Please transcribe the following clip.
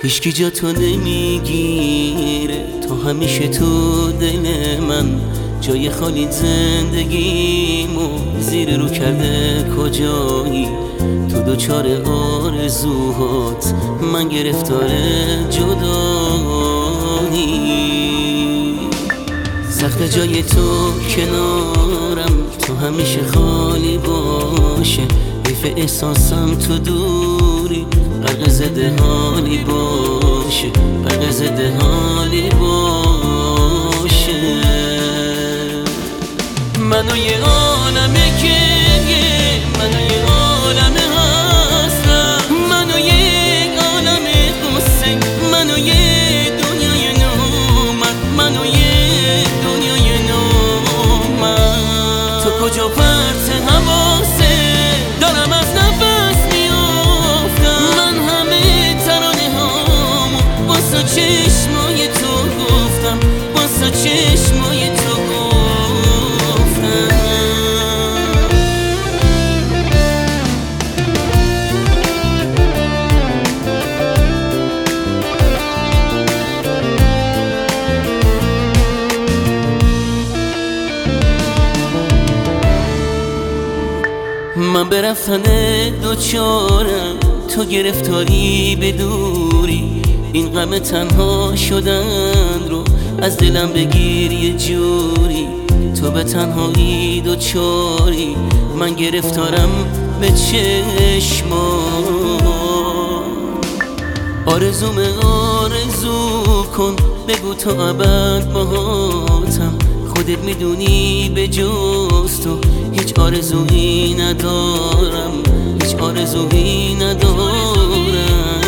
هیچکی جا تو نمیگیره، تو همیشه تو دل من. جای خالی زندگیمو زیر رو کرده کجایی؟ تو دوچار آرزوهات، من گرفتار جدایی. سخت جای تو کنارم، تو همیشه خالی باشه. حیف احساسم تو دوری، غرق زده حالی باشه، غرق زده حالی باشه. منو یه عالمه که منو یه عالمه هستم، منو یک عالمه قصه، منو یه دنیای نومن، منو یه دنیای نومن. تو کجا پرت حواسه دارم از نفس میافتم، من همه ترانه هامو واسه چشمای تو گفتم، واسه چشمای تو گفتم. من به رفتن دوچارم، تو گرفتاری به دوری. این غم تنها شدن رو از دلم بگیر یه جوری. تو به تنهایی دوچاری، من گرفتارم به چشما. آرزوم آرزو کن، بگو تا ابد باهاتم. خودت میدونی به جز تو هیچ آرزویی ندارم، هیچ آرزویی ندارم.